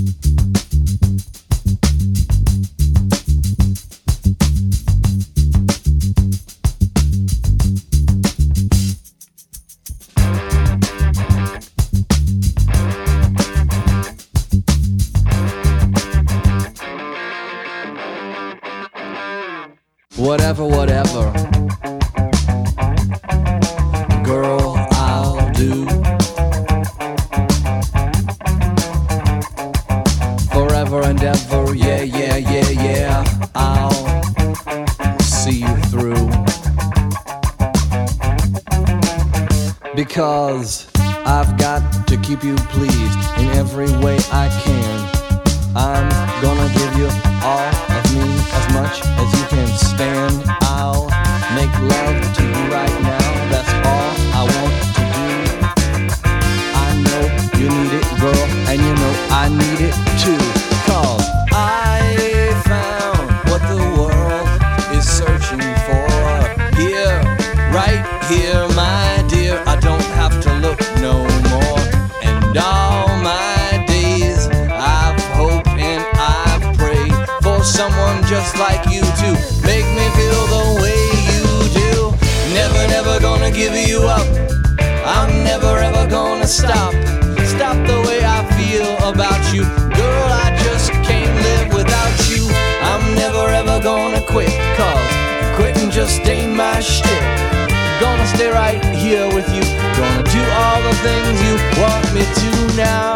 Whatever, whatever, girl, I'll do. Forever and ever, yeah, yeah, yeah, yeah, I'll see you through. Because I've got to keep you pleased in every way I can. I'm gonna give you all of me, as much as you can stand. I'll make love to you right now, that's all I want to do. I know you need it, girl, and you know I need it too. 'Cause I found what the world is searching for. Here, right here, my dear, I don't have to look no more. And all my days I've hoped and I've prayed for someone just like you to make me feel the way you do. Never, never gonna give you up. I'm never ever gonna stop the way I feel about you. Girl, I just can't live without you. I'm never ever gonna quit, 'cause quitting just ain't my shit. Gonna stay right here with you. Gonna do all the things you want me to now.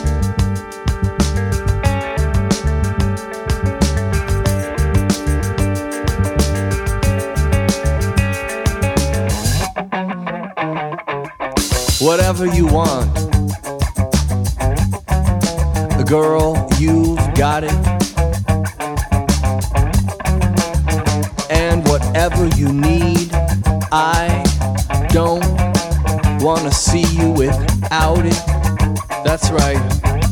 Whatever you want, girl, you've got it. And whatever you need, I don't wanna see you without it. That's right.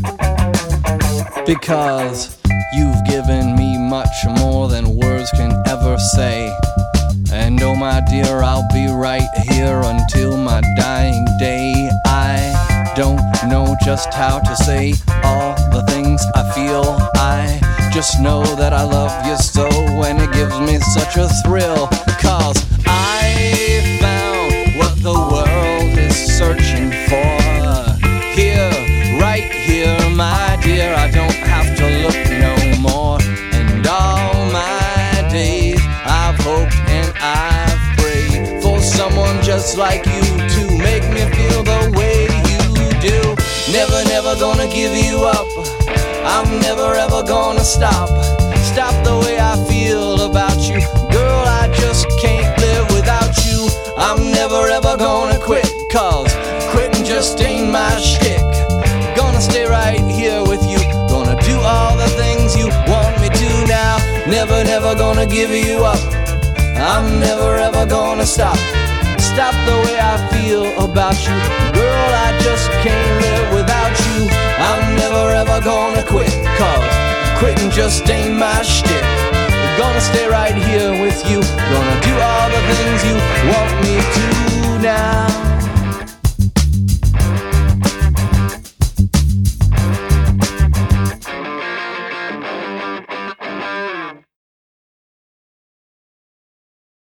Because you've given me much more than words can ever say. And oh my dear, I'll be right here until my dying day. I don't know just how to say all the things I feel. I just know that I love you so, and it gives me such a thrill. 'Cause I found what the world is searching for. Here, right here, my dear, I don't have to look no more. And all my days I've hoped and I've prayed for someone just like you to make me feel the way you do. Never, never gonna give you up. I'm never ever gonna stop the way I feel about you. Girl, I just can't live without you. I'm never ever gonna quit, 'cause quitting just ain't my shtick. Gonna stay right here with you. Gonna do all the things you want me to now. Never, never gonna give you up. I'm never ever gonna stop the way I feel about you. Girl, I just can't live without you. I'm never ever gonna quit, 'cause quitting just ain't my shtick. Gonna stay right here with you. Gonna do all the things you want me